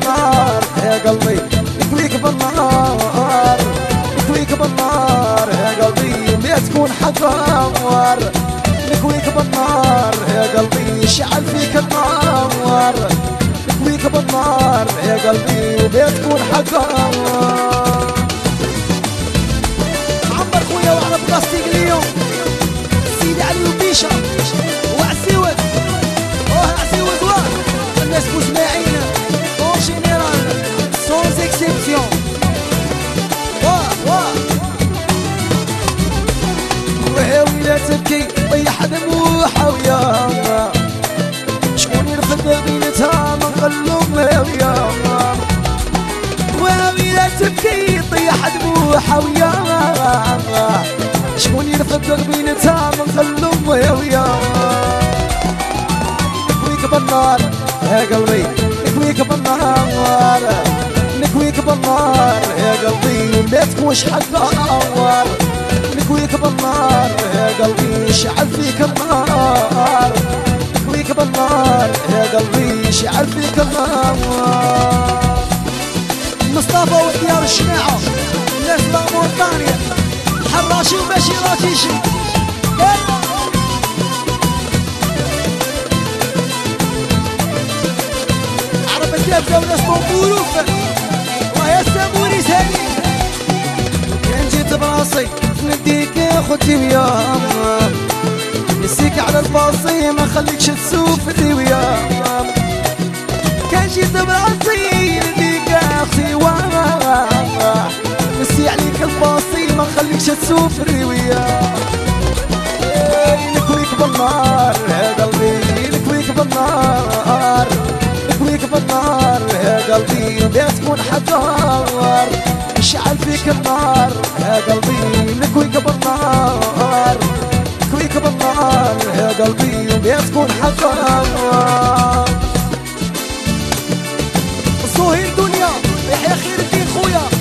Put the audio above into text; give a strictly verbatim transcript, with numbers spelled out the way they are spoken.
بالنار يا قلبي نكويك بالنار نكويك بالنار يا قلبي ما تكون حقار نكويك بالنار يا قلبي شعل فيك النار نكويك بالنار يا قلبي وما تكون حقار عمر خويا وعلى بلاستيك اليوم سيدي علي وبيشا وعسيوت اوه عسيوت واه الناس مسمعين اون جينيرال سونز اكسيبسيون واه واه وهاوي لا تبكي طيح دموعها وياها شكون يرفد بينتها من قلوب هاوية وهاوي لا تبكي طيح دموعها وياها شكون يرفد بينتها من قلوب هاوية نكويك بالنار يا قلبي نكويك بالنار نكويك بالنار يا قلبي ما تكونش حقار نكويك بالنار يا قلبي شعل فيك النار نكويك بالنار يا قلبي شعل فيك النار مصطفى وديار الشماعة الناس موريتانيا حراشي وماشي راتيشي عرب الدابة وناس طنبوروف ويا ساموري سالي كان جيت براسي نديك يا خوتي ويا نسيك على الباصي ما خليكش تسوفني ويا كان جيت براسي نديك يا اختي ويا نسي عليك الباصي ما خليكش تسوفني ويا نكويك بالنار يا قلبي نكويك بالنار نكويك بالنار يا قلبي ما تكون حجار شعل فيك النار يا قلبي نكويك بالنار نكويك بالنار يا قلبي وما تكون حجار صهير دنيا يحيى خير الدين خويا